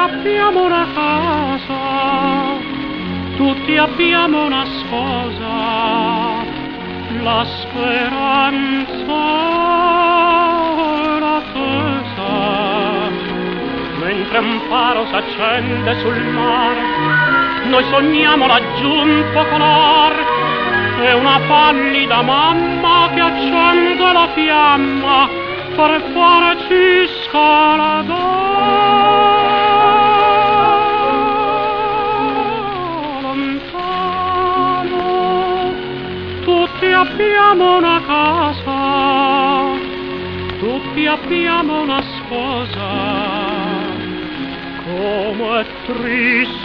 abbiamo una casa, tutti abbiamo una sposa, la speranza è l'attesa. Mentre un faro s'accende sul mare, noi sogniamo laggiù un focolare e una pallida mamma che accende la fiamma per farci scaladare. Lontano tutti abbiamo una casa, tutti abbiamo una sposa. Come è triste